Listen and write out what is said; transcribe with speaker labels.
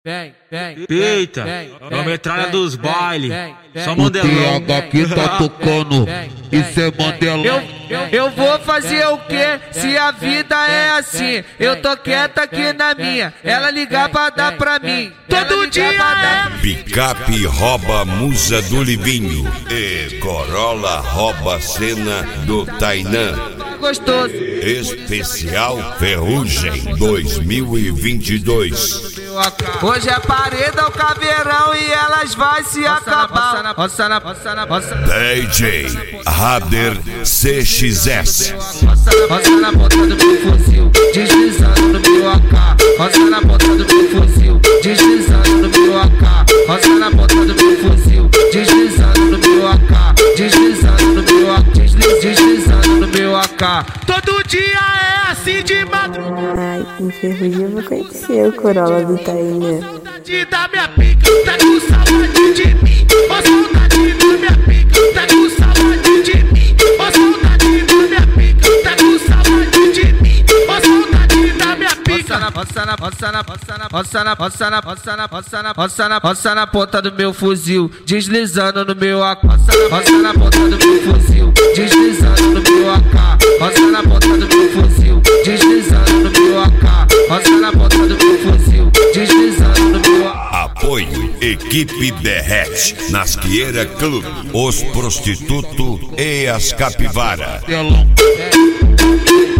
Speaker 1: Eita, é a metralha dos bailes. Só
Speaker 2: O
Speaker 1: Mandelão.
Speaker 2: TH que tá tocando, isso é Mandelão.
Speaker 3: Eu vou fazer o quê? Se a vida é assim, eu tô quieta aqui na minha. Ela ligar pra dar pra mim. Todo dia é.
Speaker 4: Picape rouba musa do Livinho e Corolla rouba cena do Tainã.
Speaker 3: Gostoso.
Speaker 4: Especial Ferrugem 2022.
Speaker 3: Hoje é paredão, caveirão e elas vai se acabar.
Speaker 4: DJ Rader CXS.
Speaker 3: Roça na ponta do meu fuzil, deslizando no meu AK. Roça na ponta do meu fuzil, deslizando no meu AK. Roça na ponta do meu fuzil, deslizando no meu AK. Deslizando no meu AK, deslizando no meu AK. Todo dia é assim de madrugada.
Speaker 5: Ai, em Ferrugem eu vou conhecer o Corolla do Tainã.
Speaker 3: Saudade da minha pica, tá com saudade de mim. Ô saudade da minha pica, tá com saudade de mim. Ô saudade da minha pica, tá com saudade de mim. Ô saudade da minha pica. Roça na ponta do meu fuzil, deslizando no meu AK. Roça na ponta do meu fuzil, deslizando no meu AK. Roça na ponta do meu fuzil, deslizando no meu AK. Roça na ponta do meu fuzil, deslizando no meu AK.
Speaker 4: Apoio Equipe Derrete, Nasqueira Clube, Os Prostitutos e as Capivara.
Speaker 2: Mandelão.